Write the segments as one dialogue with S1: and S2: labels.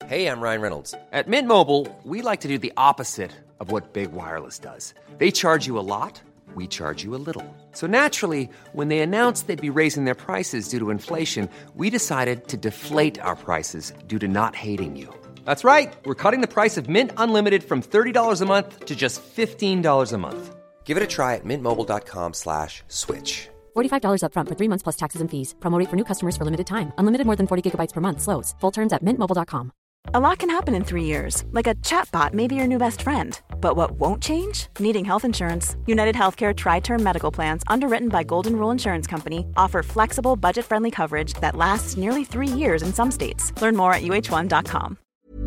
S1: Hey, I'm Ryan Reynolds.
S2: At Mint Mobile, we like to do the opposite of what Big Wireless does. They charge you a lot, we charge you a little. So naturally, when they announced they'd be raising their prices due to inflation, we decided to deflate our prices due to not hating you. That's right. We're cutting the price of Mint Unlimited from $30 a month to just $15 a month.
S1: Give it a try at mintmobile.com/switch.
S3: $45 up front for 3 months plus taxes and fees. Promo rate for new customers for limited time. Unlimited more than 40 gigabytes per month. Slows full terms at mintmobile.com.
S4: A lot can happen in 3 years, like a chatbot may be your new best friend. But what won't change? Needing health insurance. United Healthcare Tri-Term Medical Plans, underwritten by Golden Rule Insurance Company, offer flexible, budget-friendly coverage that lasts nearly 3 years in some states. Learn more at uh1.com.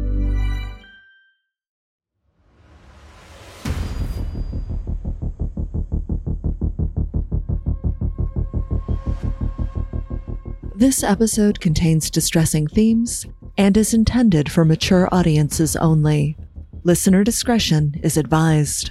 S5: This episode contains distressing themes and is intended for mature audiences only. Listener discretion is advised.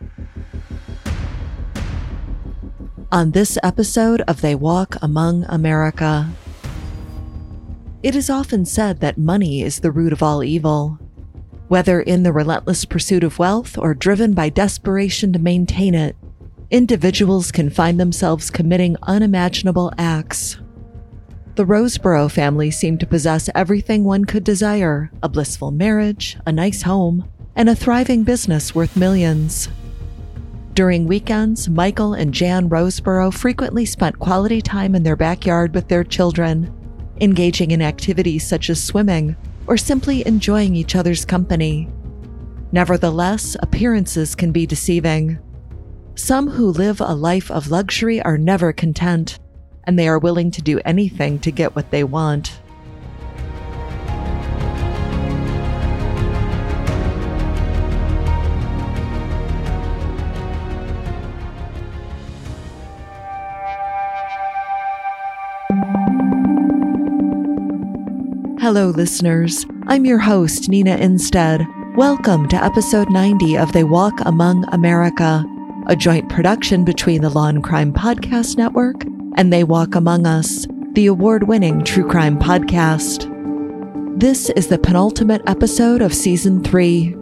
S5: On this episode of They Walk Among America, it is often said that money is the root of all evil. Whether in the relentless pursuit of wealth or driven by desperation to maintain it, individuals can find themselves committing unimaginable acts. The Roseborough family seemed to possess everything one could desire: a blissful marriage, a nice home, and a thriving business worth millions. During weekends, Michael and Jan Roseborough frequently spent quality time in their backyard with their children, engaging in activities such as swimming or simply enjoying each other's company. Nevertheless, appearances can be deceiving. Some who live a life of luxury are never content, and they are willing to do anything to get what they want. Hello, listeners. I'm your host, Nina Instead. Welcome to episode 90 of They Walk Among America, a joint production between the Law and Crime Podcast Network and They Walk Among Us, the award-winning true crime podcast. This is the penultimate episode of Season 3.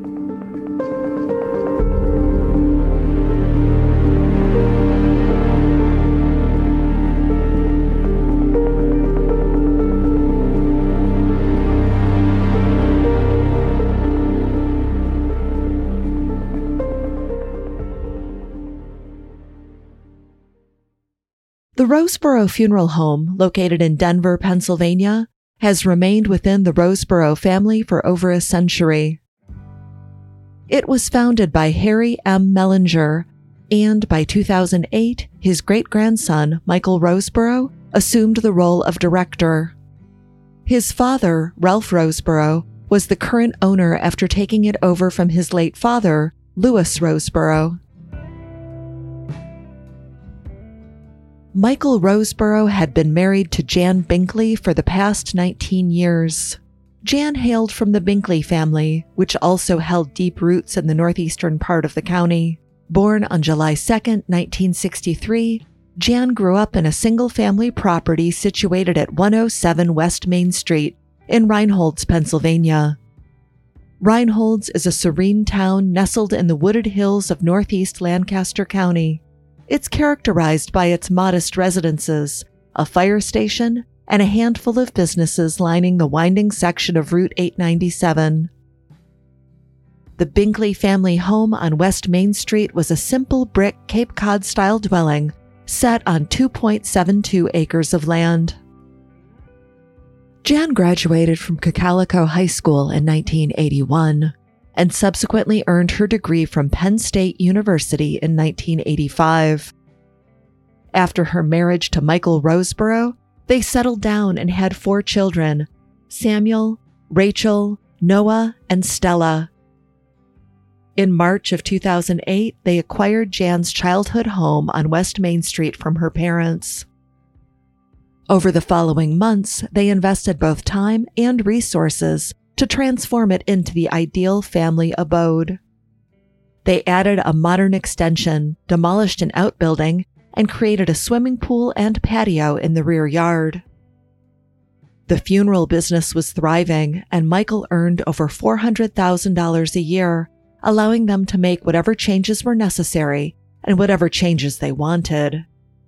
S5: The Roseborough Funeral Home, located in Denver, Pennsylvania, has remained within the Roseborough family for over a century. It was founded by Harry M. Mellinger, and by 2008, his great-grandson, Michael Roseborough, assumed the role of director. His father, Ralph Roseborough, was the current owner after taking it over from his late father, Louis Roseborough. Michael Roseborough had been married to Jan Binkley for the past 19 years. Jan hailed from the Binkley family, which also held deep roots in the northeastern part of the county. Born on July 2, 1963, Jan grew up in a single-family property situated at 107 West Main Street in Reinholds, Pennsylvania. Reinholds is a serene town nestled in the wooded hills of northeast Lancaster County. It's characterized by its modest residences, a fire station, and a handful of businesses lining the winding section of Route 897. The Binkley family home on West Main Street was a simple brick Cape Cod-style dwelling set on 2.72 acres of land. Jan graduated from Cocalico High School in 1981. And subsequently earned her degree from Penn State University in 1985. After her marriage to Michael Roseborough, they settled down and had 4 children: Samuel, Rachel, Noah, and Stella. In March of 2008, they acquired Jan's childhood home on West Main Street from her parents. Over the following months, they invested both time and resources to transform it into the ideal family abode. They added a modern extension, demolished an outbuilding, and created a swimming pool and patio in the rear yard. The funeral business was thriving, and Michael earned over $400,000 a year, allowing them to make whatever changes were necessary and whatever changes they wanted.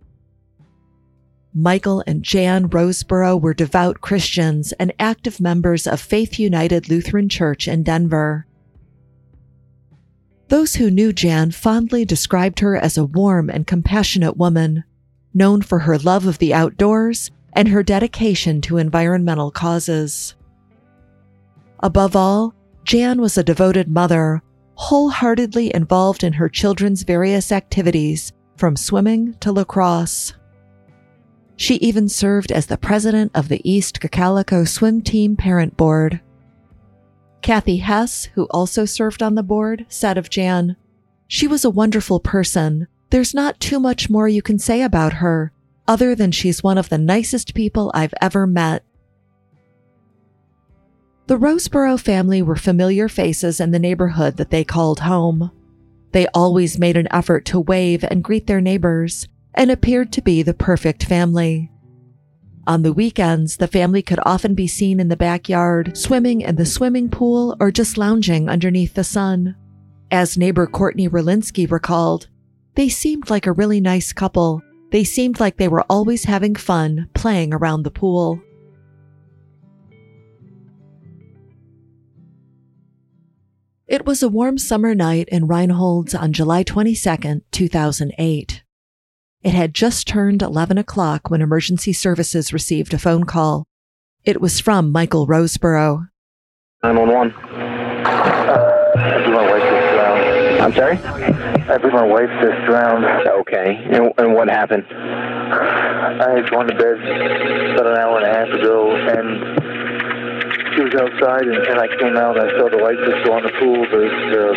S5: Michael and Jan Roseborough were devout Christians and active members of Faith United Lutheran Church in Denver. Those who knew Jan fondly described her as a warm and compassionate woman, known for her love of the outdoors and her dedication to environmental causes. Above all, Jan was a devoted mother, wholeheartedly involved in her children's various activities, from swimming to lacrosse. She even served as the president of the East Cocalico Swim Team Parent Board. Kathy Hess, who also served on the board, said of Jan, "She was a wonderful person. There's not too much more you can say about her, other than she's one of the nicest people I've ever met." The Roseborough family were familiar faces in the neighborhood that they called home. They always made an effort to wave and greet their neighbors, and appeared to be the perfect family. On the weekends, the family could often be seen in the backyard, swimming in the swimming pool, or just lounging underneath the sun. As neighbor Courtney Rolinski recalled, "They seemed like a really nice couple. They seemed like they were always having fun, playing around the pool." It was a warm summer night in Reinholds on July 22, 2008. It had just turned 11 o'clock when emergency services received a phone call. It was from Michael Roseborough.
S1: 911. I believe my wife just drowned. I'm sorry? I believe my wife just drowned. Okay. And what happened? I had gone to bed about an hour and a half ago, and she was outside, and I came out, and I saw the lights just go on the pool, but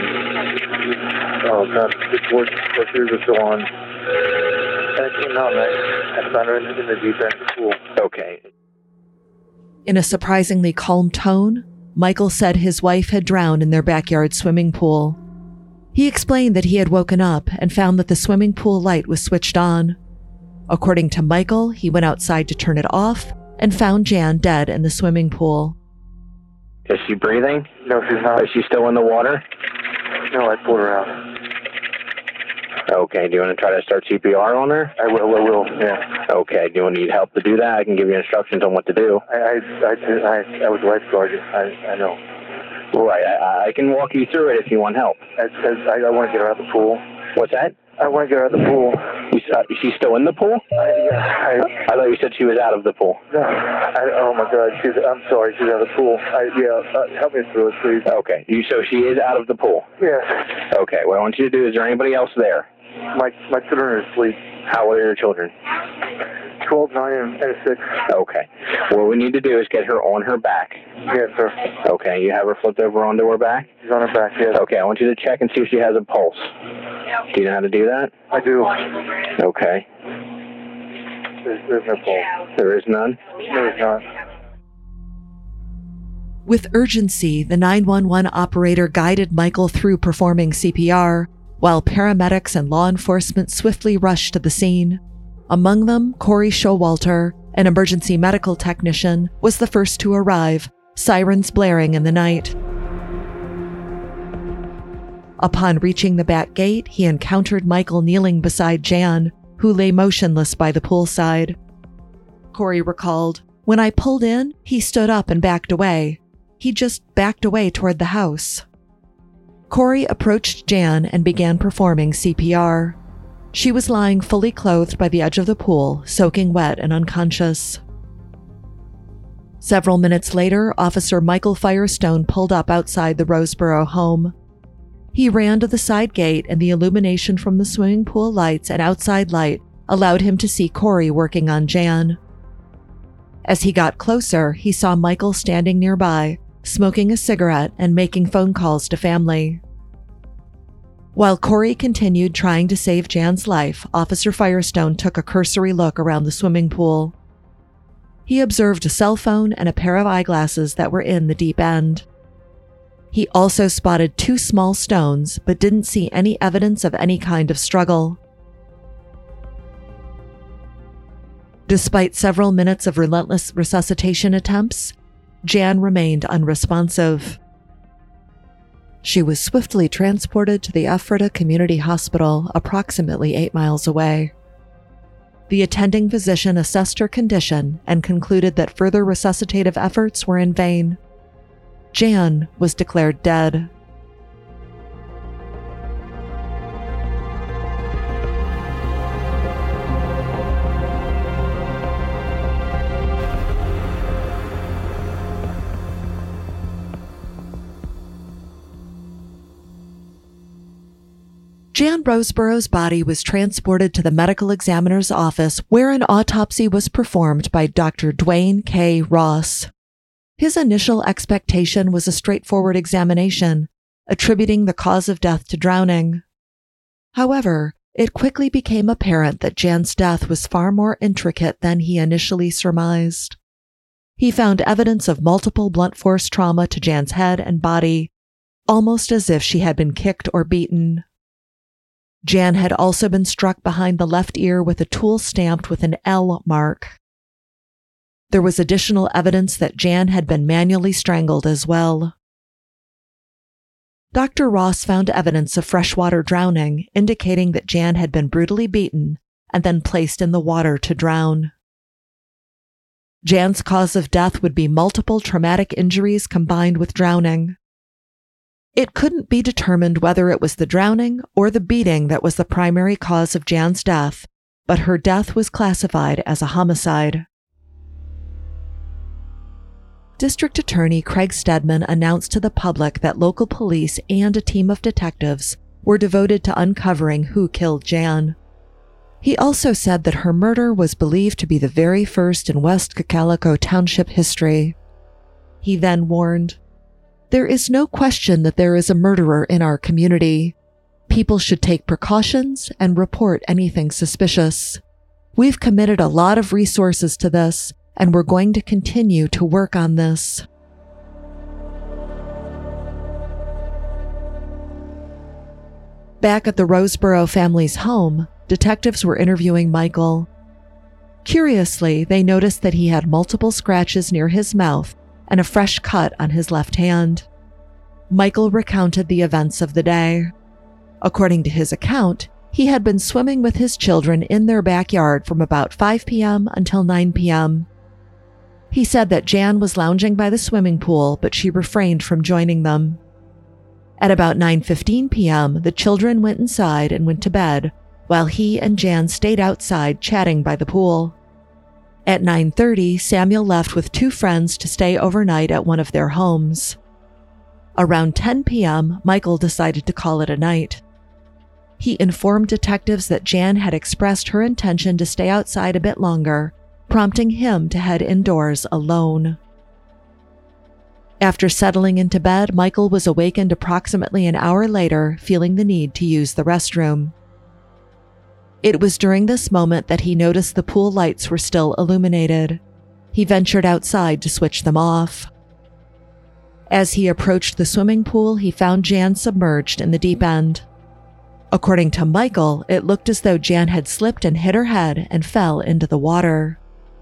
S1: the torch was still on. And I came out, and I found her in the deep end of the pool. Okay.
S5: In a surprisingly calm tone, Michael said his wife had drowned in their backyard swimming pool. He explained that he had woken up and found that the swimming pool light was switched on. According to Michael, he went outside to turn it off and found Jan dead in the swimming pool.
S1: Is she breathing? No, she's not. Is she still in the water? No, I pulled her out. Okay, do you want to try to start CPR on her? I will, yeah. Okay, do you need help to do that? I can give you instructions on what to do. I was lifeguarding, I know. Right, I can walk you through it if you want help. I want to get her out of the pool. What's that? I want to get her out of the pool. She's still in the pool? Yeah. I thought you said she was out of the pool. No. Oh, my God. I'm sorry. She's out of the pool. Help me through it, please. Okay. So she is out of the pool? Yes. Okay. What I want you to do, is there anybody else there? My children are asleep. How old are your children? 12, 9, and 6. Okay. What we need to do is get her on her back. Yes, sir. Okay. You have her flipped over onto her back? She's on her back, yes. Okay. I want you to check and see if she has a pulse. Do you know how to do that? I do. Okay. There's no pulse. There is none? There is not.
S5: With urgency, the 911 operator guided Michael through performing CPR, while paramedics and law enforcement swiftly rushed to the scene. Among them, Corey Showalter, an emergency medical technician, was the first to arrive, sirens blaring in the night. Upon reaching the back gate, he encountered Michael kneeling beside Jan, who lay motionless by the poolside. Corey recalled, "When I pulled in, he stood up and backed away. He just backed away toward the house." Corey approached Jan and began performing CPR. She was lying fully clothed by the edge of the pool, soaking wet and unconscious. Several minutes later, Officer Michael Firestone pulled up outside the Roseborough home. He ran to the side gate, and the illumination from the swimming pool lights and outside light allowed him to see Corey working on Jan. As he got closer, he saw Michael standing nearby, smoking a cigarette and making phone calls to family. While Corey continued trying to save Jan's life, Officer Firestone took a cursory look around the swimming pool. He observed a cell phone and a pair of eyeglasses that were in the deep end. He also spotted 2 small stones, but didn't see any evidence of any kind of struggle. Despite several minutes of relentless resuscitation attempts, Jan remained unresponsive. She was swiftly transported to the Ephrata Community Hospital, approximately 8 miles away. The attending physician assessed her condition and concluded that further resuscitative efforts were in vain. Jan was declared dead. Jan Roseborough's body was transported to the medical examiner's office, where an autopsy was performed by Dr. Dwayne K. Ross. His initial expectation was a straightforward examination, attributing the cause of death to drowning. However, it quickly became apparent that Jan's death was far more intricate than he initially surmised. He found evidence of multiple blunt force trauma to Jan's head and body, almost as if she had been kicked or beaten. Jan had also been struck behind the left ear with a tool stamped with an L mark. There was additional evidence that Jan had been manually strangled as well. Dr. Ross found evidence of freshwater drowning, indicating that Jan had been brutally beaten and then placed in the water to drown. Jan's cause of death would be multiple traumatic injuries combined with drowning. It couldn't be determined whether it was the drowning or the beating that was the primary cause of Jan's death, but her death was classified as a homicide. District Attorney Craig Stedman announced to the public that local police and a team of detectives were devoted to uncovering who killed Jan. He also said that her murder was believed to be the very first in West Cocalico Township history. He then warned, "There is no question that there is a murderer in our community. People should take precautions and report anything suspicious. We've committed a lot of resources to this, and we're going to continue to work on this." Back at the Roseborough family's home, detectives were interviewing Michael. Curiously, they noticed that he had multiple scratches near his mouth and a fresh cut on his left hand. Michael recounted the events of the day. According to his account, he had been swimming with his children in their backyard from about 5 p.m. until 9 p.m. He said that Jan was lounging by the swimming pool, but she refrained from joining them. At about 9:15 p.m., the children went inside and went to bed, while he and Jan stayed outside chatting by the pool. At 9:30, Samuel left with 2 friends to stay overnight at one of their homes. Around 10 p.m., Michael decided to call it a night. He informed detectives that Jan had expressed her intention to stay outside a bit longer, prompting him to head indoors alone. After settling into bed, Michael was awakened approximately an hour later, feeling the need to use the restroom. It was during this moment that he noticed the pool lights were still illuminated. He ventured outside to switch them off. As he approached the swimming pool, he found Jan submerged in the deep end. According to Michael, it looked as though Jan had slipped and hit her head and fell into the water.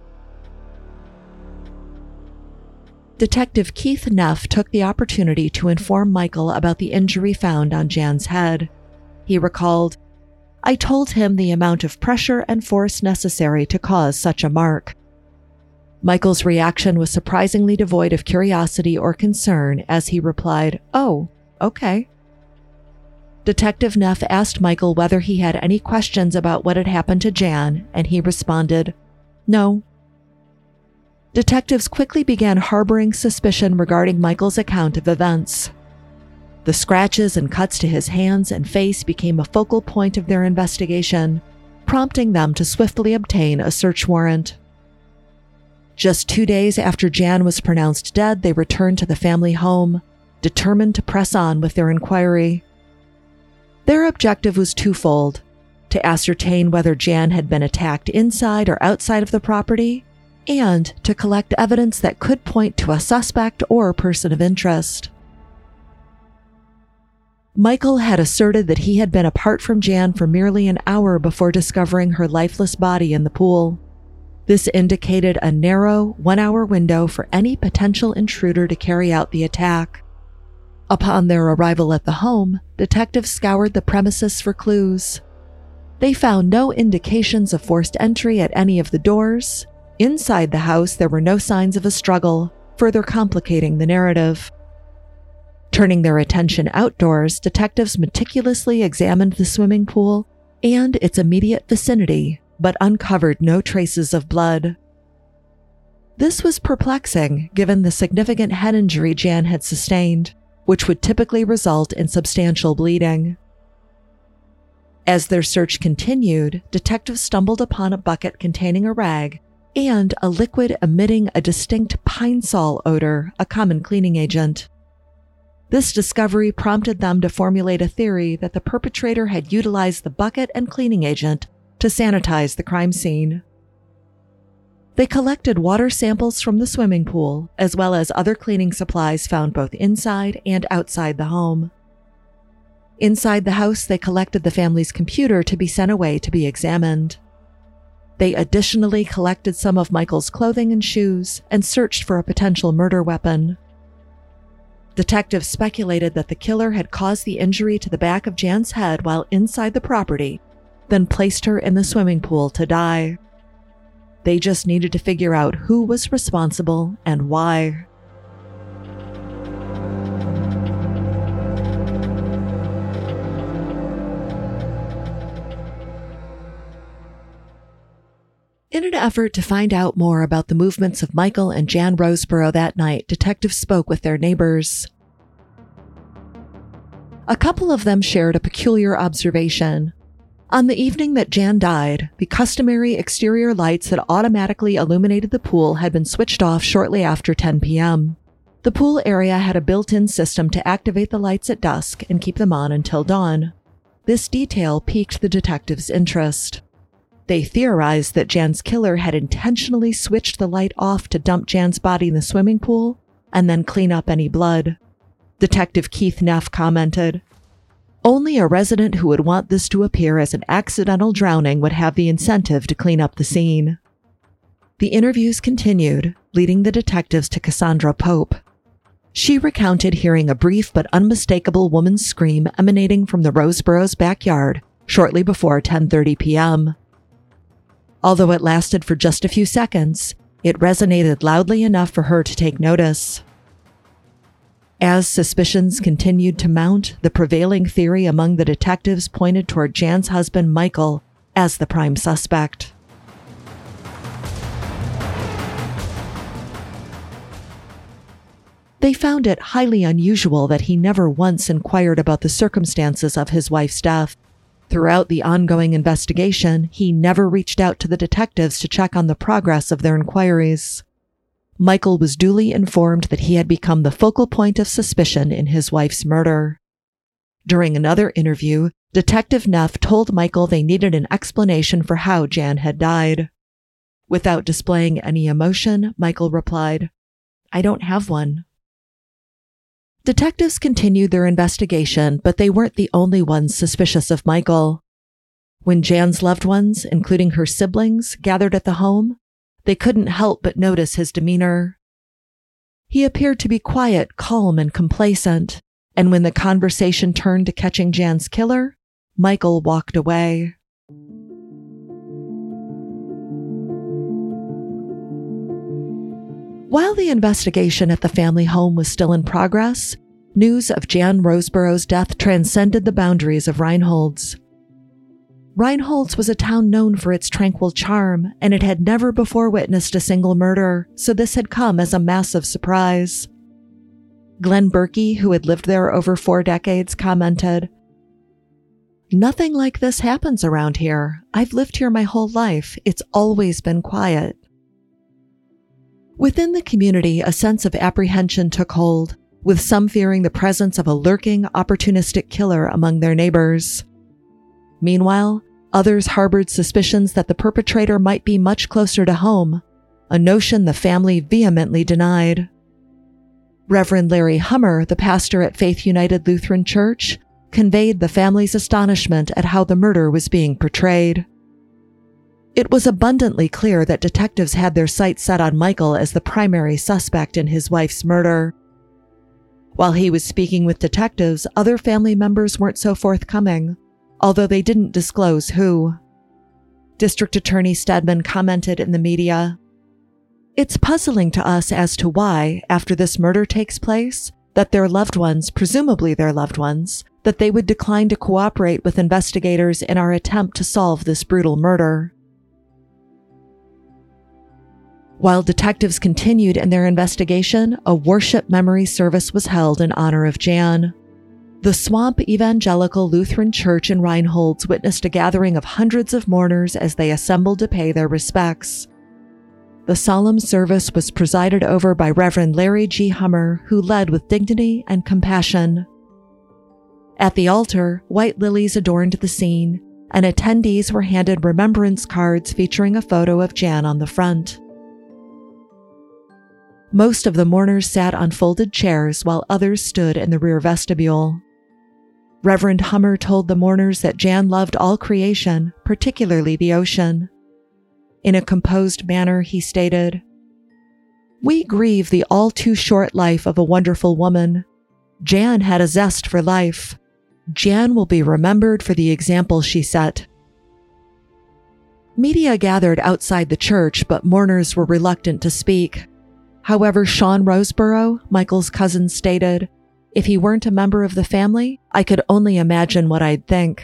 S5: Detective Keith Neff took the opportunity to inform Michael about the injury found on Jan's head. He recalled, "I told him the amount of pressure and force necessary to cause such a mark." Michael's reaction was surprisingly devoid of curiosity or concern as he replied, "Oh, okay." Detective Neff asked Michael whether he had any questions about what had happened to Jan, and he responded, "No." Detectives quickly began harboring suspicion regarding Michael's account of events. The scratches and cuts to his hands and face became a focal point of their investigation, prompting them to swiftly obtain a search warrant. Just 2 days after Jan was pronounced dead, they returned to the family home, determined to press on with their inquiry. Their objective was twofold: to ascertain whether Jan had been attacked inside or outside of the property, and to collect evidence that could point to a suspect or person of interest. Michael had asserted that he had been apart from Jan for merely an hour before discovering her lifeless body in the pool. This indicated a narrow, 1-hour window for any potential intruder to carry out the attack. Upon their arrival at the home, detectives scoured the premises for clues. They found no indications of forced entry at any of the doors. Inside the house, there were no signs of a struggle, further complicating the narrative. Turning their attention outdoors, detectives meticulously examined the swimming pool and its immediate vicinity, but uncovered no traces of blood. This was perplexing, given the significant head injury Jan had sustained, which would typically result in substantial bleeding. As their search continued, detectives stumbled upon a bucket containing a rag and a liquid emitting a distinct pine sol odor, a common cleaning agent. This discovery prompted them to formulate a theory that the perpetrator had utilized the bucket and cleaning agent to sanitize the crime scene. They collected water samples from the swimming pool, as well as other cleaning supplies found both inside and outside the home. Inside the house, they collected the family's computer to be sent away to be examined. They additionally collected some of Michael's clothing and shoes and searched for a potential murder weapon. Detectives speculated that the killer had caused the injury to the back of Jan's head while inside the property, then placed her in the swimming pool to die. They just needed to figure out who was responsible and why. In an effort to find out more about the movements of Michael and Jan Roseborough that night, detectives spoke with their neighbors. A couple of them shared a peculiar observation. On the evening that Jan died, the customary exterior lights that automatically illuminated the pool had been switched off shortly after 10 p.m. The pool area had a built-in system to activate the lights at dusk and keep them on until dawn. This detail piqued the detectives' interest. They theorized that Jan's killer had intentionally switched the light off to dump Jan's body in the swimming pool and then clean up any blood. Detective Keith Neff commented, "Only a resident who would want this to appear as an accidental drowning would have the incentive to clean up the scene." The interviews continued, leading the detectives to Cassandra Pope. She recounted hearing a brief but unmistakable woman's scream emanating from the Roseborough's backyard shortly before 10:30 p.m. Although it lasted for just a few seconds, it resonated loudly enough for her to take notice. As suspicions continued to mount, the prevailing theory among the detectives pointed toward Jan's husband, Michael, as the prime suspect. They found it highly unusual that he never once inquired about the circumstances of his wife's death. Throughout the ongoing investigation, he never reached out to the detectives to check on the progress of their inquiries. Michael was duly informed that he had become the focal point of suspicion in his wife's murder. During another interview, Detective Neff told Michael they needed an explanation for how Jan had died. Without displaying any emotion, Michael replied, "I don't have one." Detectives continued their investigation, but they weren't the only ones suspicious of Michael. When Jan's loved ones, including her siblings, gathered at the home, they couldn't help but notice his demeanor. He appeared to be quiet, calm, and complacent, and when the conversation turned to catching Jan's killer, Michael walked away. While the investigation at the family home was still in progress, news of Jan Roseborough's death transcended the boundaries of Reinholds. Reinholds was a town known for its tranquil charm, and it had never before witnessed a single murder, so this had come as a massive surprise. Glenn Berkey, who had lived there over 4 decades, commented, "Nothing like this happens around here. I've lived here my whole life. It's always been quiet." Within the community, a sense of apprehension took hold, with some fearing the presence of a lurking, opportunistic killer among their neighbors. Meanwhile, others harbored suspicions that the perpetrator might be much closer to home, a notion the family vehemently denied. Reverend Larry Hummer, the pastor at Faith United Lutheran Church, conveyed the family's astonishment at how the murder was being portrayed. It was abundantly clear that detectives had their sights set on Michael as the primary suspect in his wife's murder. While he was speaking with detectives, other family members weren't so forthcoming, although they didn't disclose who. District Attorney Stedman commented in the media, "It's puzzling to us as to why, after this murder takes place, that their loved ones, presumably their loved ones, that they would decline to cooperate with investigators in our attempt to solve this brutal murder." While detectives continued in their investigation, a worship memory service was held in honor of Jan. The Swamp Evangelical Lutheran Church in Reinholds witnessed a gathering of hundreds of mourners as they assembled to pay their respects. The solemn service was presided over by Reverend Larry G. Hummer, who led with dignity and compassion. At the altar, white lilies adorned the scene, and attendees were handed remembrance cards featuring a photo of Jan on the front. Most of the mourners sat on folded chairs while others stood in the rear vestibule. Reverend Hummer told the mourners that Jan loved all creation, particularly the ocean. In a composed manner, he stated, "We grieve the all too short life of a wonderful woman. Jan had a zest for life. Jan will be remembered for the example she set." Media gathered outside the church, but mourners were reluctant to speak. However, Sean Roseborough, Michael's cousin, stated, "If he weren't a member of the family, I could only imagine what I'd think."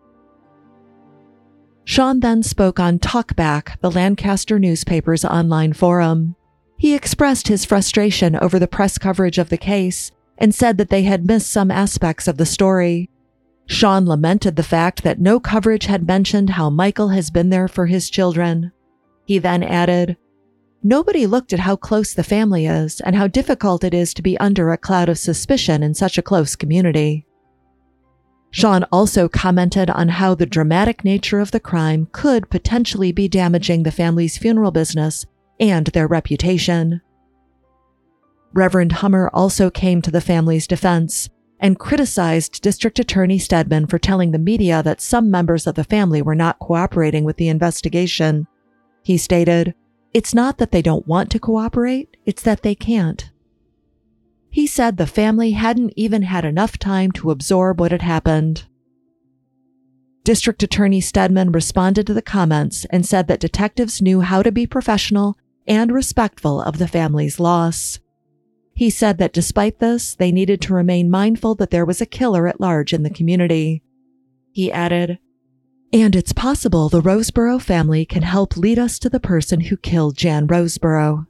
S5: Sean then spoke on Talkback, the Lancaster newspaper's online forum. He expressed his frustration over the press coverage of the case and said that they had missed some aspects of the story. Sean lamented the fact that no coverage had mentioned how Michael has been there for his children. He then added, "Nobody looked at how close the family is and how difficult it is to be under a cloud of suspicion in such a close community." Sean also commented on how the dramatic nature of the crime could potentially be damaging the family's funeral business and their reputation. Reverend Hummer also came to the family's defense and criticized District Attorney Stedman for telling the media that some members of the family were not cooperating with the investigation. He stated, "It's not that they don't want to cooperate, it's that they can't." He said the family hadn't even had enough time to absorb what had happened. District Attorney Stedman responded to the comments and said that detectives knew how to be professional and respectful of the family's loss. He said that despite this, they needed to remain mindful that there was a killer at large in the community. He added, "And it's possible the Roseborough family can help lead us to the person who killed Jan Roseborough."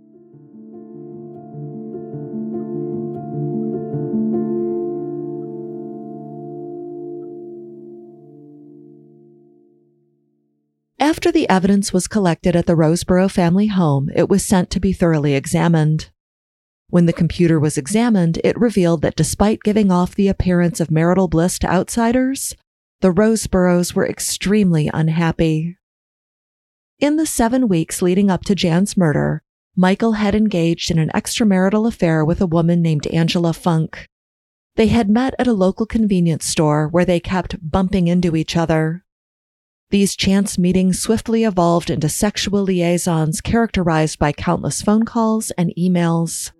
S5: After the evidence was collected at the Roseborough family home, it was sent to be thoroughly examined. When the computer was examined, it revealed that despite giving off the appearance of marital bliss to outsiders, the Roseboroughs were extremely unhappy. In the 7 weeks leading up to Jan's murder, Michael had engaged in an extramarital affair with a woman named Angela Funk. They had met at a local convenience store where they kept bumping into each other. These chance meetings swiftly evolved into sexual liaisons characterized by countless phone calls and emails.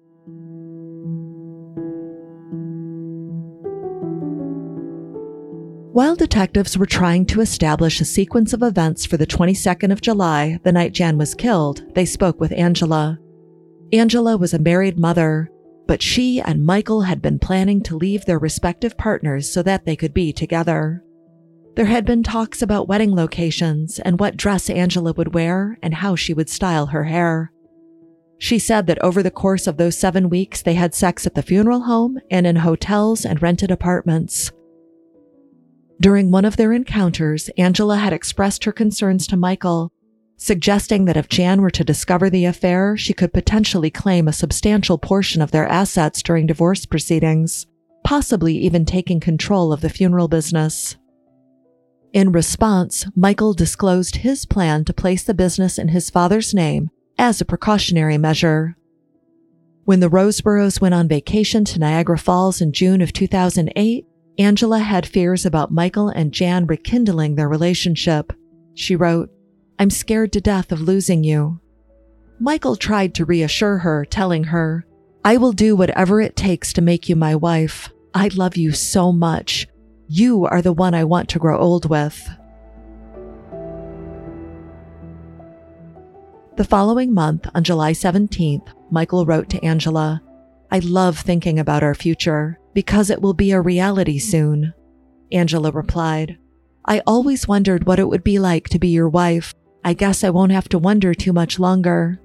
S5: While detectives were trying to establish a sequence of events for the 22nd of July, the night Jan was killed, they spoke with Angela. Angela was a married mother, but she and Michael had been planning to leave their respective partners so that they could be together. There had been talks about wedding locations and what dress Angela would wear and how she would style her hair. She said that over the course of those 7 weeks, they had sex at the funeral home and in hotels and rented apartments. During one of their encounters, Angela had expressed her concerns to Michael, suggesting that if Jan were to discover the affair, she could potentially claim a substantial portion of their assets during divorce proceedings, possibly even taking control of the funeral business. In response, Michael disclosed his plan to place the business in his father's name as a precautionary measure. When the Roseboroughs went on vacation to Niagara Falls in June of 2008, Angela had fears about Michael and Jan rekindling their relationship. She wrote, I'm scared to death of losing you." Michael tried to reassure her, telling her, "I will do whatever it takes to make you my wife. I love you so much. You are the one I want to grow old with." The following month, on July 17th, Michael wrote to Angela, "I love thinking about our future because it will be a reality soon." Angela replied, "I always wondered what it would be like to be your wife. I guess I won't have to wonder too much longer."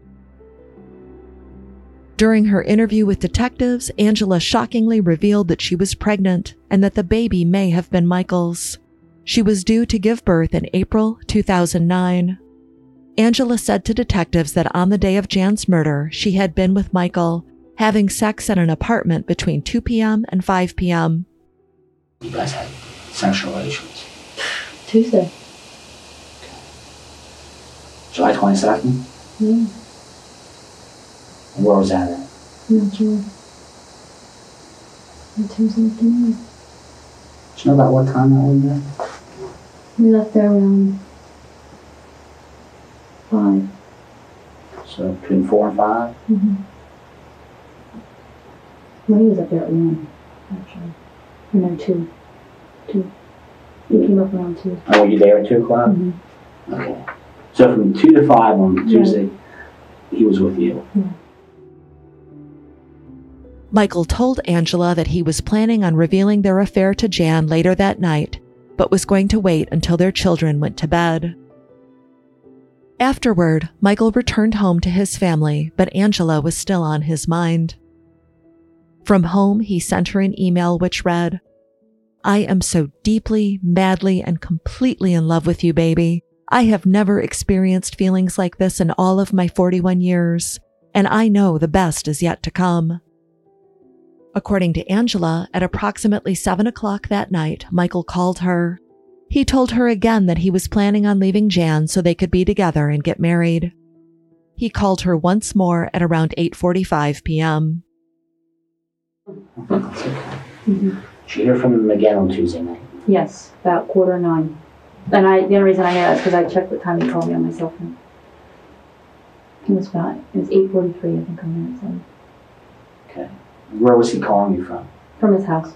S5: During her interview with detectives, Angela shockingly revealed that she was pregnant and that the baby may have been Michael's. She was due to give birth in April 2009. Angela said to detectives that on the day of Jan's murder, she had been with Michael, having sex at an apartment between 2 p.m. and 5 p.m.
S6: You guys had sexual relations?
S7: Tuesday.
S6: July 22nd?
S7: Yeah.
S6: And where was that at?
S7: Not sure. On Tuesday afternoon.
S6: Do you know about what time that was there?
S7: We left there around 5.
S6: So between 4 and 5?
S7: Mm-hmm. Well, he was up there at 1, actually. No, 2. 2. He came up around 2.
S6: Oh, were you there at 2 o'clock?
S7: Mm-hmm.
S6: Okay. So from 2 to 5 on Tuesday, he was with you?
S7: Yeah.
S5: Michael told Angela that he was planning on revealing their affair to Jan later that night, but was going to wait until their children went to bed. Afterward, Michael returned home to his family, but Angela was still on his mind. From home, he sent her an email which read, "I am so deeply, madly, and completely in love with you, baby. I have never experienced feelings like this in all of my 41 years, and I know the best is yet to come." According to Angela, at approximately 7 o'clock that night, Michael called her. He told her again that he was planning on leaving Jan so they could be together and get married. He called her once more at around 8:45 p.m.
S6: That's okay.
S7: Mm-hmm.
S6: Did you hear from him again on Tuesday night?
S7: Yes, about 8:45. And the only reason I know that is because I checked what time he called me on my cell phone. It was 8:43, I think, on that side.
S6: Okay. Where was he calling you from?
S7: From his house.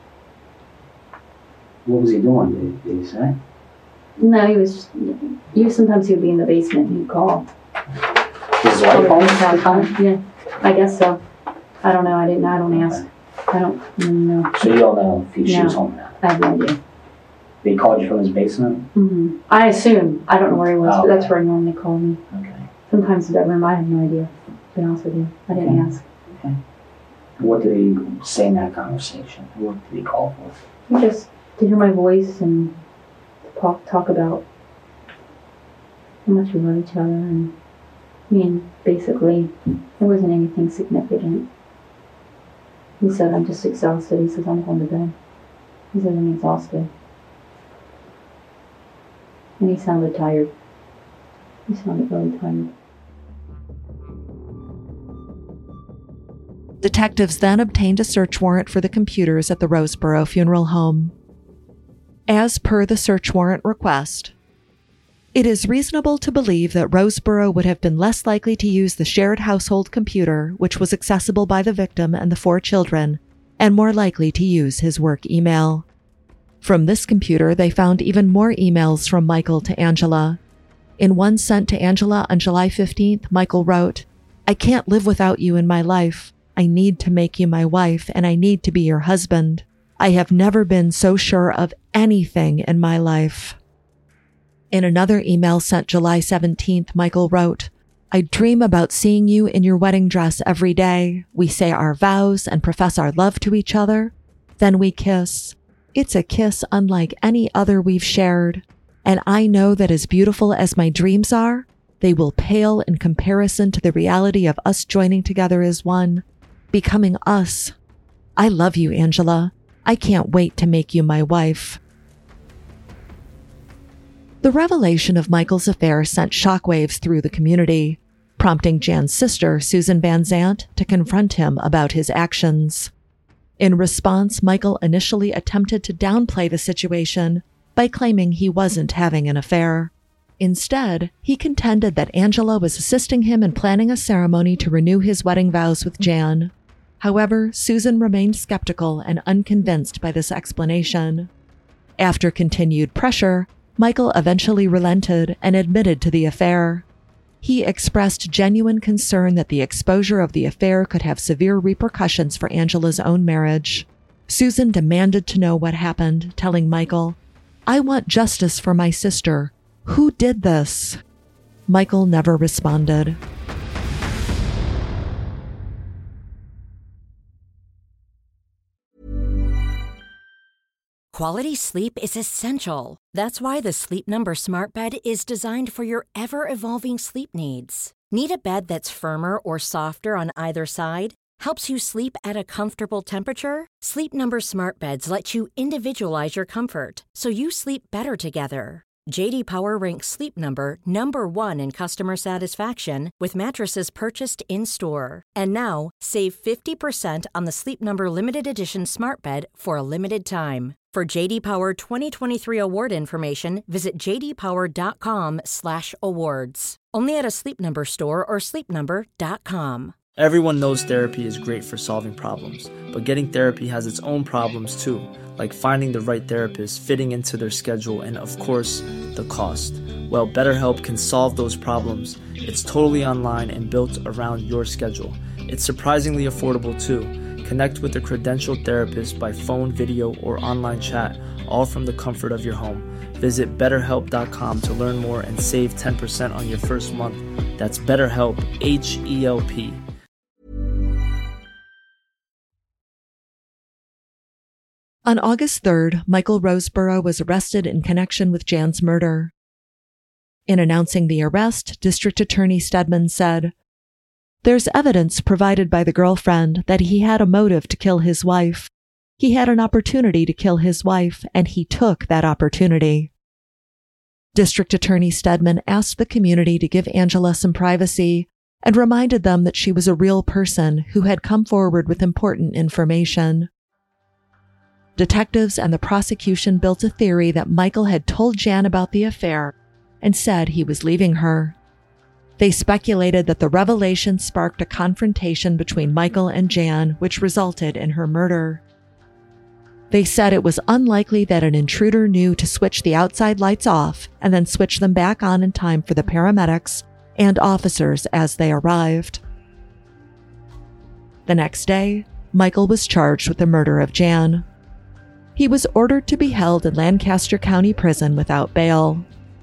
S6: What was he doing, did he say?
S7: No, sometimes he would be in the basement and he'd call.
S6: Was his wife home at the time?
S7: Yeah, I guess so. I don't know, I don't ask. I don't really know.
S6: So you don't know if she was home now?
S7: I have no idea.
S6: He called you from his basement?
S7: Mm-hmm. I assume. I don't know where he was, but that's where he normally called me.
S6: Okay.
S7: Sometimes the bedroom, I have no idea. To be honest with you, I didn't ask.
S6: Okay. What did he say in that conversation? What did he call for?
S7: Just to hear my voice and talk about how much we love each other. And I mean, basically, there wasn't anything significant. He said, "I'm just exhausted." He says, "I'm going to bed." He said, "I'm exhausted." And he sounded tired. He sounded really tired.
S5: Detectives then obtained a search warrant for the computers at the Roseboro funeral home. As per the search warrant request, it is reasonable to believe that Roseboro would have been less likely to use the shared household computer, which was accessible by the victim and the 4 children, and more likely to use his work email. From this computer, they found even more emails from Michael to Angela. In one sent to Angela on July 15th, Michael wrote, "I can't live without you in my life. I need to make you my wife, and I need to be your husband. I have never been so sure of anything in my life." In another email sent July 17th, Michael wrote, "I dream about seeing you in your wedding dress every day. We say our vows and profess our love to each other. Then we kiss. It's a kiss unlike any other we've shared. And I know that as beautiful as my dreams are, they will pale in comparison to the reality of us joining together as one, becoming us. I love you, Angela. I can't wait to make you my wife." The revelation of Michael's affair sent shockwaves through the community, prompting Jan's sister, Susan Van Zandt, to confront him about his actions. In response, Michael initially attempted to downplay the situation by claiming he wasn't having an affair. Instead, he contended that Angela was assisting him in planning a ceremony to renew his wedding vows with Jan. However, Susan remained skeptical and unconvinced by this explanation. After continued pressure, Michael eventually relented and admitted to the affair. He expressed genuine concern that the exposure of the affair could have severe repercussions for Angela's own marriage. Susan demanded to know what happened, telling Michael, "I want justice for my sister. Who did this?" Michael never responded.
S8: Quality sleep is essential. That's why the Sleep Number Smart Bed is designed for your ever-evolving sleep needs. Need a bed that's firmer or softer on either side? Helps you sleep at a comfortable temperature? Sleep Number Smart Beds let you individualize your comfort, so you sleep better together. J.D. Power ranks Sleep Number number 1 in customer satisfaction with mattresses purchased in-store. And now, save 50% on the Sleep Number Limited Edition Smart Bed for a limited time. For J.D. Power 2023 award information, visit jdpower.com/awards. Only at a Sleep Number store or sleepnumber.com.
S9: Everyone knows therapy is great for solving problems, but getting therapy has its own problems too, like finding the right therapist, fitting into their schedule, and of course, the cost. Well, BetterHelp can solve those problems. It's totally online and built around your schedule. It's surprisingly affordable too. Connect with a credentialed therapist by phone, video, or online chat, all from the comfort of your home. Visit BetterHelp.com to learn more and save 10% on your first month. That's BetterHelp, H-E-L-P.
S5: On August 3rd, Michael Roseborough was arrested in connection with Jan's murder. In announcing the arrest, District Attorney Stedman said, "There's evidence provided by the girlfriend that he had a motive to kill his wife. He had an opportunity to kill his wife, and he took that opportunity." District Attorney Stedman asked the community to give Angela some privacy and reminded them that she was a real person who had come forward with important information. Detectives and the prosecution built a theory that Michael had told Jan about the affair and said he was leaving her. They speculated that the revelation sparked a confrontation between Michael and Jan, which resulted in her murder. They said it was unlikely that an intruder knew to switch the outside lights off and then switch them back on in time for the paramedics and officers as they arrived. The next day, Michael was charged with the murder of Jan. He was ordered to be held in Lancaster County Prison without bail.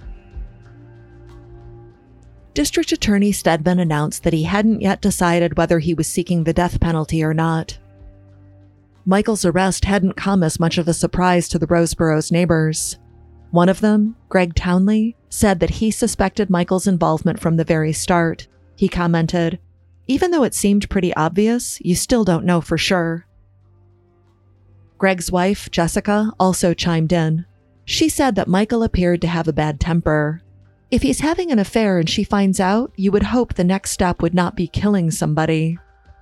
S5: District Attorney Stedman announced that he hadn't yet decided whether he was seeking the death penalty or not. Michael's arrest hadn't come as much of a surprise to the Roseborough's neighbors. One of them, Greg Townley, said that he suspected Michael's involvement from the very start. He commented, "Even though it seemed pretty obvious, you still don't know for sure." Greg's wife, Jessica, also chimed in. She said that Michael appeared to have a bad temper. If he's having an affair and she finds out, you would hope the next step would not be killing somebody.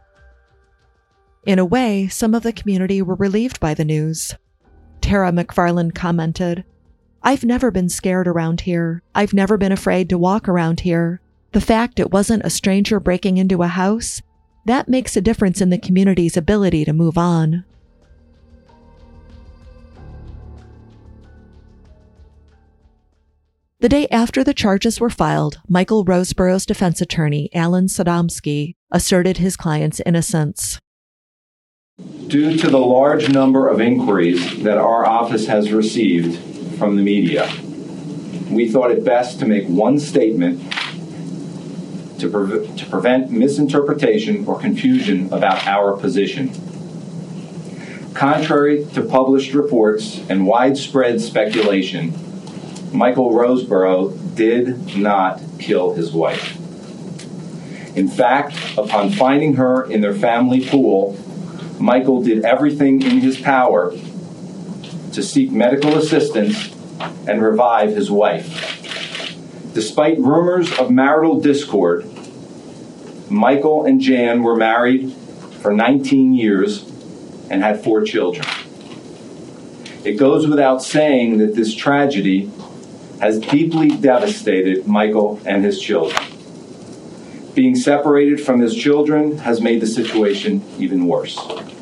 S5: In a way, some of the community were relieved by the news. Tara McFarland commented, "I've never been scared around here. I've never been afraid to walk around here. The fact it wasn't a stranger breaking into a house, that makes a difference in the community's ability to move on." The day after the charges were filed, Michael Roseborough's defense attorney, Alan Sodomsky, asserted his client's innocence.
S10: Due to the large number of inquiries that our office has received from the media, we thought it best to make one statement to prevent misinterpretation or confusion about our position. Contrary to published reports and widespread speculation, Michael Roseborough did not kill his wife. In fact, upon finding her in their family pool, Michael did everything in his power to seek medical assistance and revive his wife. Despite rumors of marital discord, Michael and Jan were married for 19 years and had 4 children. It goes without saying that this tragedy has deeply devastated Michael and his children. Being separated from his children has made the situation even worse.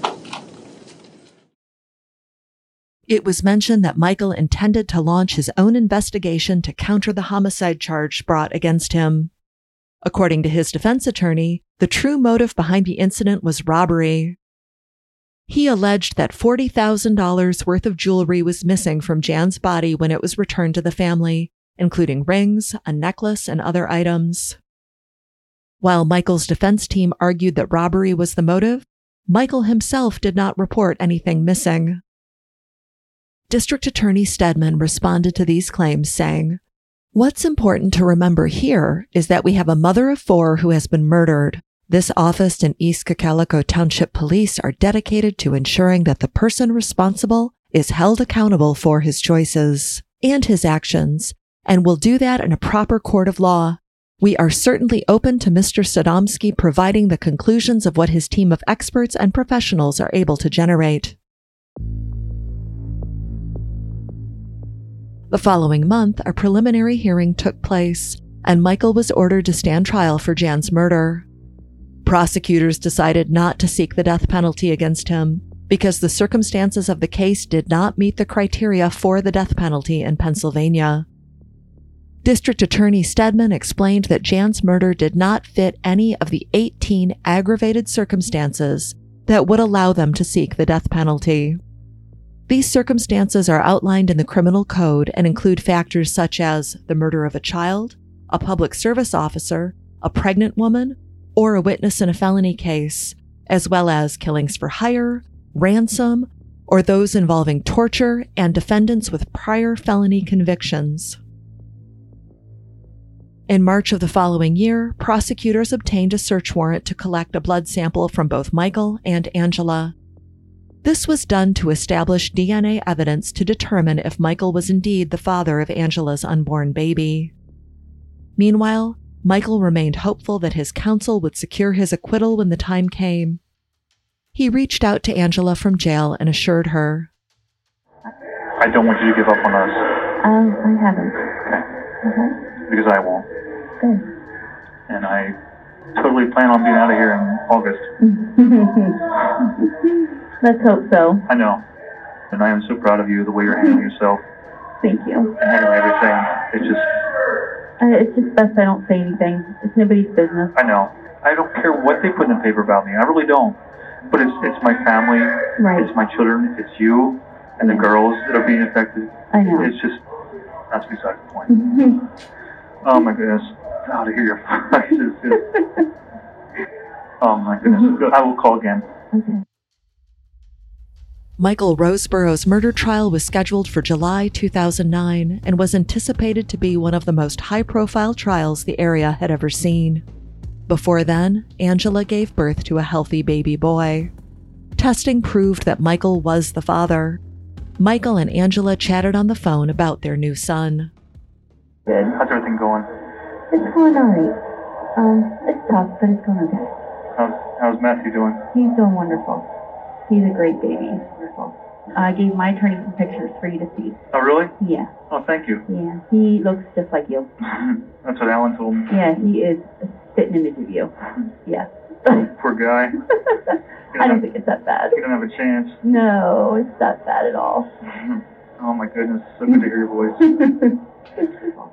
S5: It was mentioned that Michael intended to launch his own investigation to counter the homicide charge brought against him. According to his defense attorney, the true motive behind the incident was robbery. He alleged that $40,000 worth of jewelry was missing from Jan's body when it was returned to the family, including rings, a necklace, and other items. While Michael's defense team argued that robbery was the motive, Michael himself did not report anything missing. District Attorney Stedman responded to these claims, saying, "What's important to remember here is that we have a mother of 4 who has been murdered. This office and East Cocalico Township Police are dedicated to ensuring that the person responsible is held accountable for his choices and his actions, and will do that in a proper court of law. We are certainly open to Mr. Sodomsky providing the conclusions of what his team of experts and professionals are able to generate." The following month, a preliminary hearing took place, and Michael was ordered to stand trial for Jan's murder. Prosecutors decided not to seek the death penalty against him because the circumstances of the case did not meet the criteria for the death penalty in Pennsylvania. District Attorney Stedman explained that Jan's murder did not fit any of the 18 aggravated circumstances that would allow them to seek the death penalty. These circumstances are outlined in the criminal code and include factors such as the murder of a child, a public service officer, a pregnant woman, or a witness in a felony case, as well as killings for hire, ransom, or those involving torture and defendants with prior felony convictions. In March of the following year, prosecutors obtained a search warrant to collect a blood sample from both Michael and Angela. This was done to establish DNA evidence to determine if Michael was indeed the father of Angela's unborn baby. Meanwhile, Michael remained hopeful that his counsel would secure his acquittal when the time came. He reached out to Angela from jail and assured her,
S11: "I don't want you to give up on us."
S7: I haven't.
S11: Okay. Because I won't.
S7: Good.
S11: And I totally plan on being out of here in August.
S7: Let's hope so.
S11: I know. And I am so proud of you, the way you're handling yourself.
S7: Thank you.
S11: And handling everything.
S7: It's just best I don't say anything. It's nobody's business.
S11: I know. I don't care what they put in the paper about me. I really don't. But it's my family.
S7: Right.
S11: It's my children. It's you and the girls that are being affected.
S7: I know.
S11: It's just, that's beside the point. Oh my goodness. Oh, to hear your voices. Oh my goodness. I will call again.
S7: Okay.
S5: Michael Roseborough's murder trial was scheduled for July 2009 and was anticipated to be one of the most high-profile trials the area had ever seen. Before then, Angela gave birth to a healthy baby boy. Testing proved that Michael was the father. Michael and Angela chatted on the phone about their new son.
S11: Good. How's everything going?
S7: It's going all right. It's tough, but it's going okay.
S11: How's Matthew doing?
S7: He's doing wonderful. He's a great baby. He's wonderful. I gave my attorney some pictures for you to see.
S11: Oh, really?
S7: Yeah.
S11: Oh, thank you.
S7: Yeah. He looks just like you.
S11: That's what Alan told me.
S7: Yeah, he is a spitting image of you. Yeah.
S11: Poor guy.
S7: I don't think it's that bad.
S11: You don't have a chance.
S7: No, it's not bad at all.
S11: Oh my goodness. So good to hear your voice.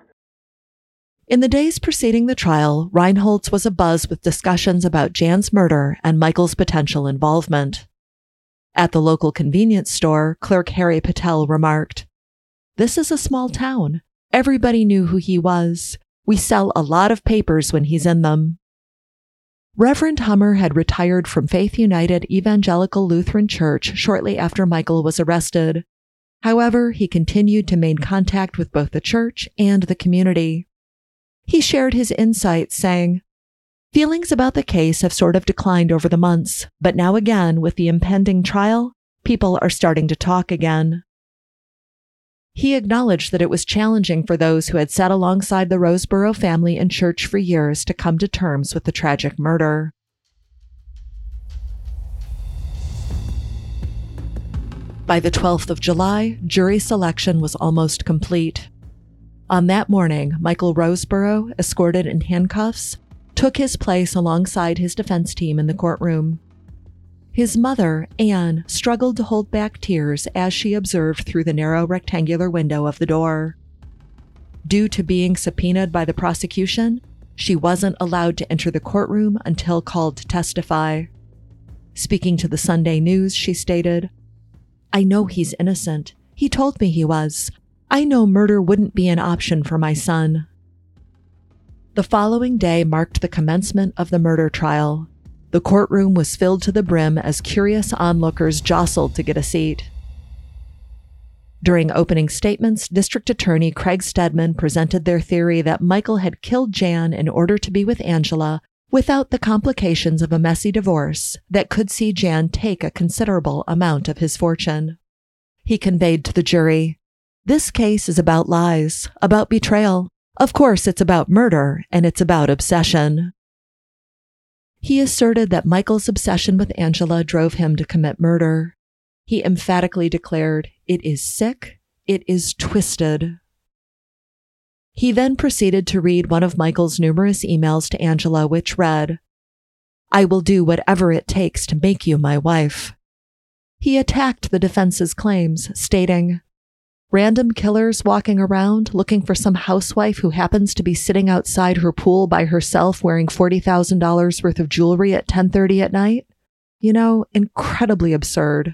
S5: In the days preceding the trial, Reinhold's was abuzz with discussions about Jan's murder and Michael's potential involvement. At the local convenience store, clerk Harry Patel remarked, "This is a small town. Everybody knew who he was. We sell a lot of papers when he's in them." Reverend Hummer had retired from Faith United Evangelical Lutheran Church shortly after Michael was arrested. However, he continued to maintain contact with both the church and the community. He shared his insights, saying, "Feelings about the case have sort of declined over the months, but now again, with the impending trial, people are starting to talk again." He acknowledged that it was challenging for those who had sat alongside the Roseborough family and church for years to come to terms with the tragic murder. By the 12th of July, jury selection was almost complete. On that morning, Michael Roseborough, escorted in handcuffs, took his place alongside his defense team in the courtroom. His mother, Anne, struggled to hold back tears as she observed through the narrow rectangular window of the door. Due to being subpoenaed by the prosecution, she wasn't allowed to enter the courtroom until called to testify. Speaking to the Sunday News, she stated, "I know he's innocent. He told me he was. I know murder wouldn't be an option for my son." The following day marked the commencement of the murder trial. The courtroom was filled to the brim as curious onlookers jostled to get a seat. During opening statements, District Attorney Craig Stedman presented their theory that Michael had killed Jan in order to be with Angela without the complications of a messy divorce that could see Jan take a considerable amount of his fortune. He conveyed to the jury, "This case is about lies, about betrayal. Of course, it's about murder, and it's about obsession." He asserted that Michael's obsession with Angela drove him to commit murder. He emphatically declared, "It is sick, it is twisted." He then proceeded to read one of Michael's numerous emails to Angela, which read, "I will do whatever it takes to make you my wife." He attacked the defense's claims, stating, "Random killers walking around looking for some housewife who happens to be sitting outside her pool by herself wearing $40,000 worth of jewelry at 10:30 at night? You know, incredibly absurd."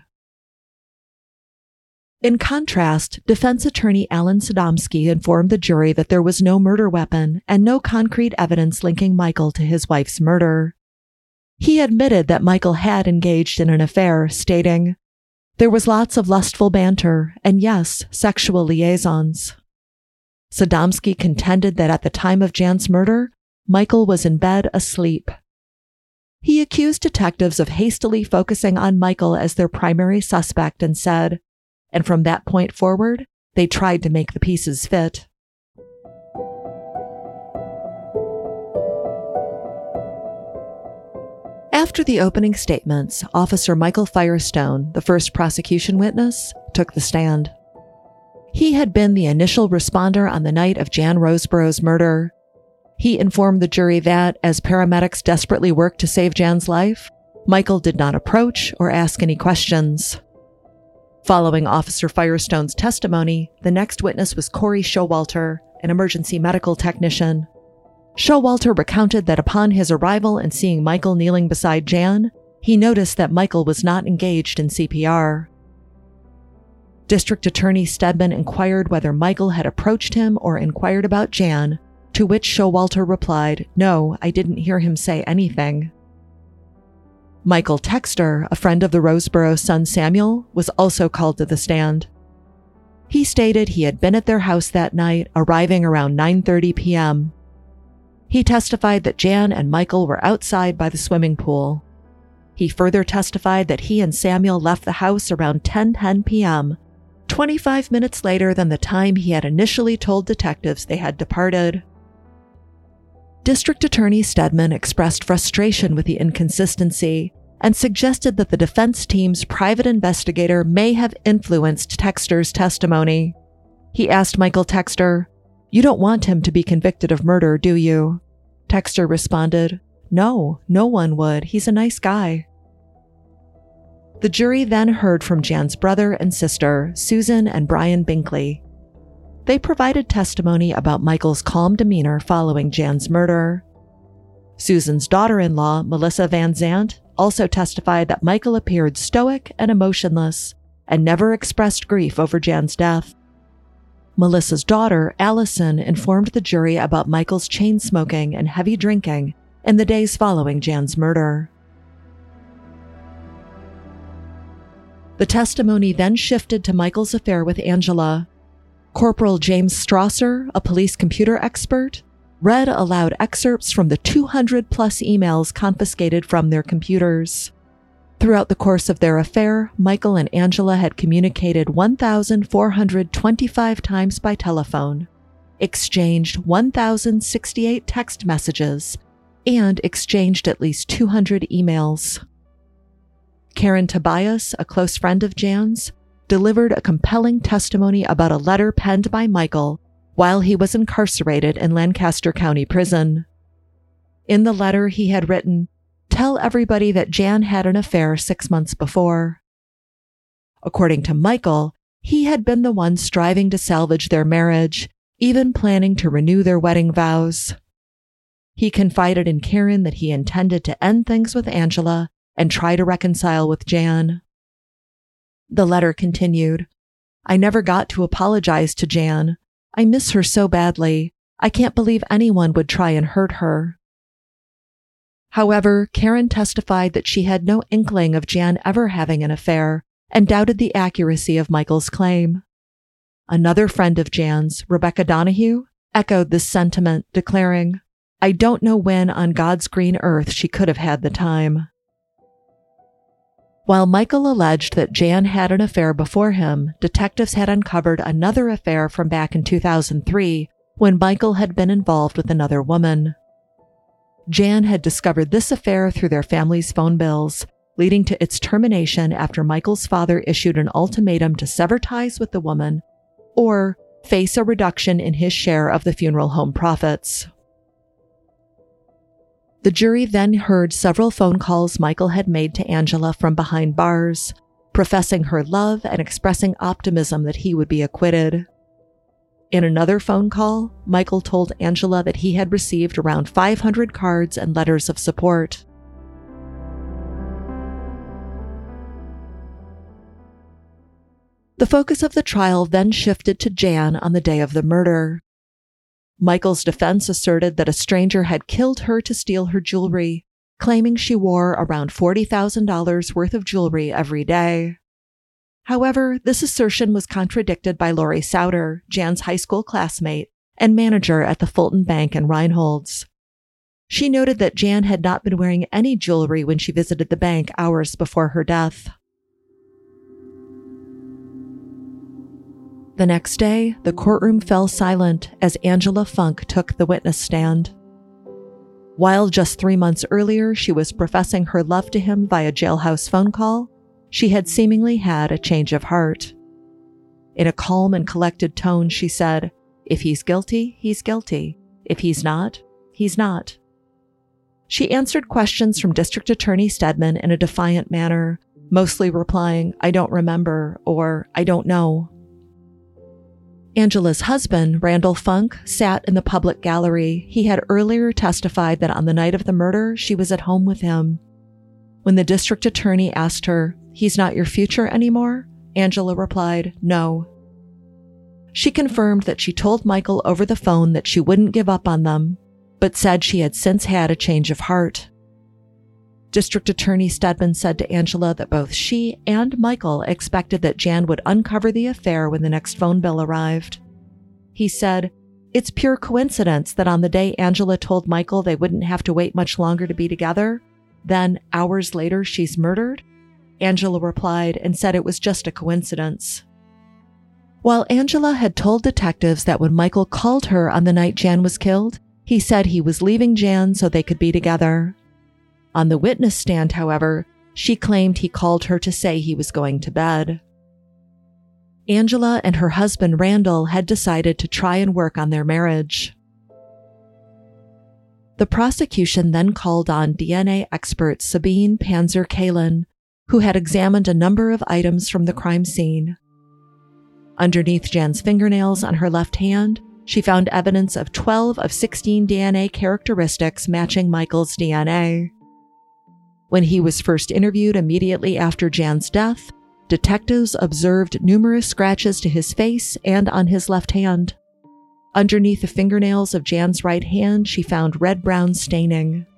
S5: In contrast, defense attorney Alan Sodomsky informed the jury that there was no murder weapon and no concrete evidence linking Michael to his wife's murder. He admitted that Michael had engaged in an affair, stating, "There was lots of lustful banter, and yes, sexual liaisons." Sodomsky contended that at the time of Jan's murder, Michael was in bed asleep. He accused detectives of hastily focusing on Michael as their primary suspect and said, "And from that point forward, they tried to make the pieces fit." After the opening statements, Officer Michael Firestone, the first prosecution witness, took the stand. He had been the initial responder on the night of Jan Roseborough's murder. He informed the jury that, as paramedics desperately worked to save Jan's life, Michael did not approach or ask any questions. Following Officer Firestone's testimony, the next witness was Corey Showalter, an emergency medical technician. Showalter recounted that upon his arrival and seeing Michael kneeling beside Jan, he noticed that Michael was not engaged in CPR. District Attorney Stedman inquired whether Michael had approached him or inquired about Jan, to which Showalter replied, "No, I didn't hear him say anything." Michael Texter, a friend of the Roseborough son Samuel, was also called to the stand. He stated he had been at their house that night, arriving around 9:30 p.m. He testified that Jan and Michael were outside by the swimming pool. He further testified that he and Samuel left the house around 10:10 p.m., 25 minutes later than the time he had initially told detectives they had departed. District Attorney Stedman expressed frustration with the inconsistency and suggested that the defense team's private investigator may have influenced Texter's testimony. He asked Michael Texter, "You don't want him to be convicted of murder, do you?" Texter responded, "No, no one would. He's a nice guy." The jury then heard from Jan's brother and sister, Susan and Brian Binkley. They provided testimony about Michael's calm demeanor following Jan's murder. Susan's daughter-in-law, Melissa Van Zandt, also testified that Michael appeared stoic and emotionless and never expressed grief over Jan's death. Melissa's daughter, Allison, informed the jury about Michael's chain smoking and heavy drinking in the days following Jan's murder. The testimony then shifted to Michael's affair with Angela. Corporal James Strasser, a police computer expert, read aloud excerpts from the 200-plus emails confiscated from their computers. Throughout the course of their affair, Michael and Angela had communicated 1,425 times by telephone, exchanged 1,068 text messages, and exchanged at least 200 emails. Karen Tobias, a close friend of Jan's, delivered a compelling testimony about a letter penned by Michael while he was incarcerated in Lancaster County Prison. In the letter he had written, "Tell everybody that Jan had an affair 6 months before." According to Michael, he had been the one striving to salvage their marriage, even planning to renew their wedding vows. He confided in Karen that he intended to end things with Angela and try to reconcile with Jan. The letter continued, "I never got to apologize to Jan. I miss her so badly. I can't believe anyone would try and hurt her." However, Karen testified that she had no inkling of Jan ever having an affair and doubted the accuracy of Michael's claim. Another friend of Jan's, Rebecca Donahue, echoed this sentiment, declaring, "I don't know when on God's green earth she could have had the time." While Michael alleged that Jan had an affair before him, detectives had uncovered another affair from back in 2003 when Michael had been involved with another woman. Jan had discovered this affair through their family's phone bills, leading to its termination after Michael's father issued an ultimatum to sever ties with the woman or face a reduction in his share of the funeral home profits. The jury then heard several phone calls Michael had made to Angela from behind bars, professing her love and expressing optimism that he would be acquitted. In another phone call, Michael told Angela that he had received around 500 cards and letters of support. The focus of the trial then shifted to Jan on the day of the murder. Michael's defense asserted that a stranger had killed her to steal her jewelry, claiming she wore around $40,000 worth of jewelry every day. However, this assertion was contradicted by Lori Souter, Jan's high school classmate and manager at the Fulton Bank in Reinholds. She noted that Jan had not been wearing any jewelry when she visited the bank hours before her death. The next day, the courtroom fell silent as Angela Funk took the witness stand. While just 3 months earlier she was professing her love to him via jailhouse phone call, she had seemingly had a change of heart. In a calm and collected tone, she said, "If he's guilty, he's guilty. If he's not, he's not." She answered questions from District Attorney Stedman in a defiant manner, mostly replying, "I don't remember," or "I don't know." Angela's husband, Randall Funk, sat in the public gallery. He had earlier testified that on the night of the murder, she was at home with him. When the district attorney asked her, "He's not your future anymore?" Angela replied, "No." She confirmed that she told Michael over the phone that she wouldn't give up on them, but said she had since had a change of heart. District Attorney Stedman said to Angela that both she and Michael expected that Jan would uncover the affair when the next phone bill arrived. He said, "It's pure coincidence that on the day Angela told Michael they wouldn't have to wait much longer to be together, then hours later she's murdered?" Angela replied and said it was just a coincidence. While Angela had told detectives that when Michael called her on the night Jan was killed, he said he was leaving Jan so they could be together. On the witness stand, however, she claimed he called her to say he was going to bed. Angela and her husband Randall had decided to try and work on their marriage. The prosecution then called on DNA expert Sabine Panzer-Kalin, who had examined a number of items from the crime scene. Underneath Jan's fingernails on her left hand, she found evidence of 12 of 16 DNA characteristics matching Michael's DNA. When he was first interviewed immediately after Jan's death, detectives observed numerous scratches to his face and on his left hand. Underneath the fingernails of Jan's right hand, she found red-brown staining.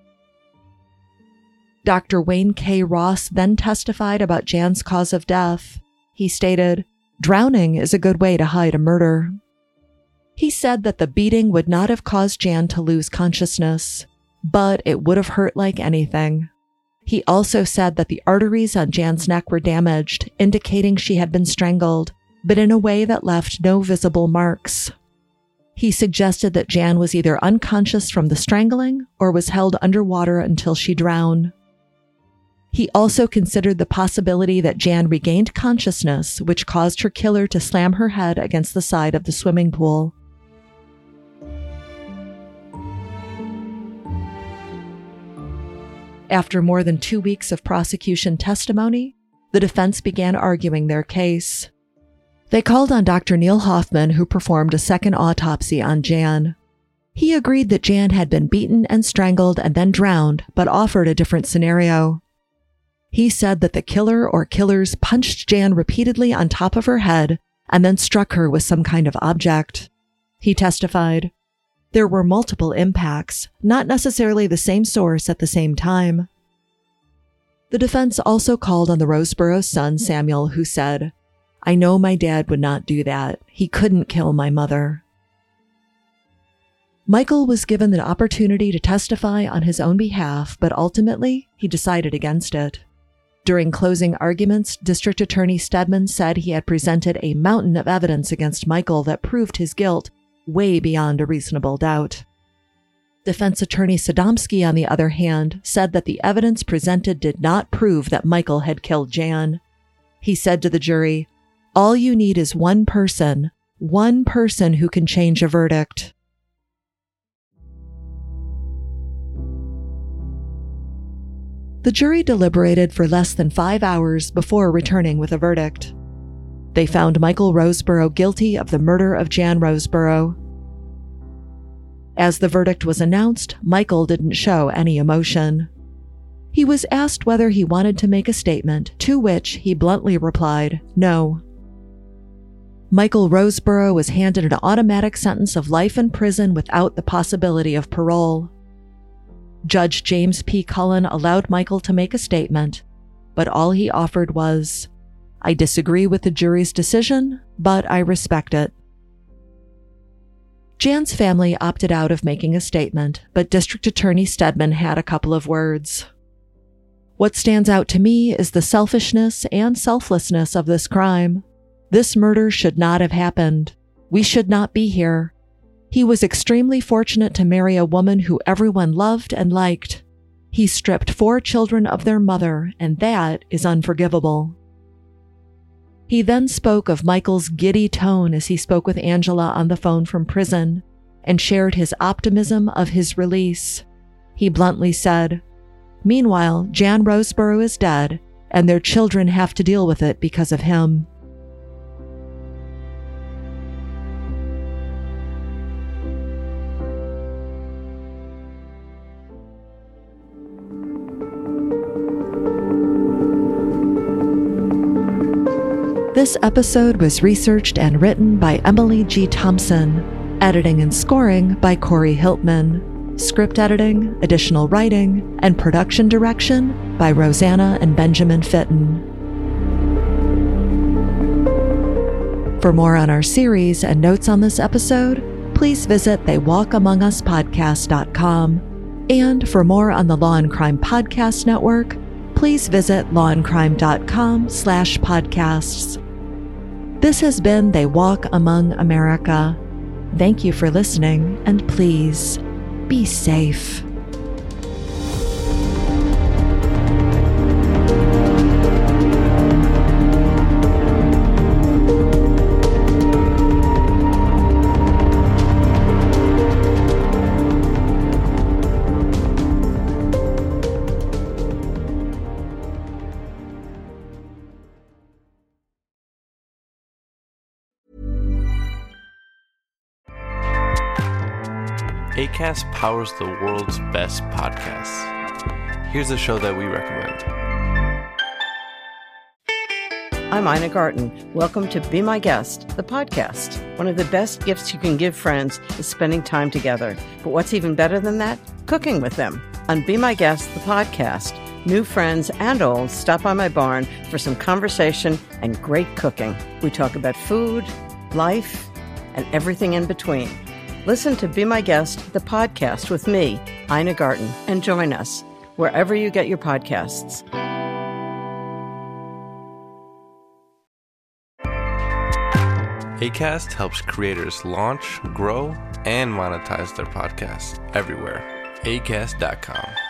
S5: Dr. Wayne K. Ross then testified about Jan's cause of death. He stated, "Drowning is a good way to hide a murder." He said that the beating would not have caused Jan to lose consciousness, but it would have hurt like anything. He also said that the arteries on Jan's neck were damaged, indicating she had been strangled, but in a way that left no visible marks. He suggested that Jan was either unconscious from the strangling or was held underwater until she drowned. He also considered the possibility that Jan regained consciousness, which caused her killer to slam her head against the side of the swimming pool. After more than 2 weeks of prosecution testimony, the defense began arguing their case. They called on Dr. Neil Hoffman, who performed a second autopsy on Jan. He agreed that Jan had been beaten and strangled and then drowned, but offered a different scenario. He said that the killer or killers punched Jan repeatedly on top of her head and then struck her with some kind of object. He testified, "There were multiple impacts, not necessarily the same source at the same time." The defense also called on the Roseborough son, Samuel, who said, "I know my dad would not do that. He couldn't kill my mother." Michael was given the opportunity to testify on his own behalf, but ultimately he decided against it. During closing arguments, District Attorney Stedman said he had presented a mountain of evidence against Michael that proved his guilt way beyond a reasonable doubt. Defense Attorney Sodomsky, on the other hand, said that the evidence presented did not prove that Michael had killed Jan. He said to the jury, "All you need is one person who can change a verdict." The jury deliberated for less than 5 hours before returning with a verdict. They found Michael Roseborough guilty of the murder of Jan Roseborough. As the verdict was announced, Michael didn't show any emotion. He was asked whether he wanted to make a statement, to which he bluntly replied, "No." Michael Roseborough was handed an automatic sentence of life in prison without the possibility of parole. Judge James P. Cullen allowed Michael to make a statement, but all he offered was, "I disagree with the jury's decision, but I respect it." Jan's family opted out of making a statement, but District Attorney Stedman had a couple of words. "What stands out to me is the selfishness and selflessness of this crime. This murder should not have happened. We should not be here. He was extremely fortunate to marry a woman who everyone loved and liked. He stripped 4 children of their mother, and that is unforgivable." He then spoke of Michael's giddy tone as he spoke with Angela on the phone from prison, and shared his optimism of his release. He bluntly said, "Meanwhile, Jan Roseborough is dead, and their children have to deal with it because of him." This episode was researched and written by Emily G. Thompson, editing and scoring by Corey Hiltman, script editing, additional writing, and production direction by Rosanna and Benjamin Fitton. For more on our series and notes on this episode, please visit theywalkamonguspodcast.com. And for more on the Law and Crime Podcast Network, please visit lawandcrime.com/podcasts. This has been They Walk Among America. Thank you for listening, and please be safe.
S12: Acast powers the world's best podcasts. Here's a show that we recommend.
S13: I'm Ina Garten. Welcome to Be My Guest, the podcast. One of the best gifts you can give friends is spending time together. But what's even better than that? Cooking with them. On Be My Guest, the podcast, new friends and old stop by my barn for some conversation and great cooking. We talk about food, life, and everything in between. Listen to Be My Guest, the podcast with me, Ina Garten, and join us wherever you get your podcasts.
S12: Acast helps creators launch, grow, and monetize their podcasts everywhere. Acast.com.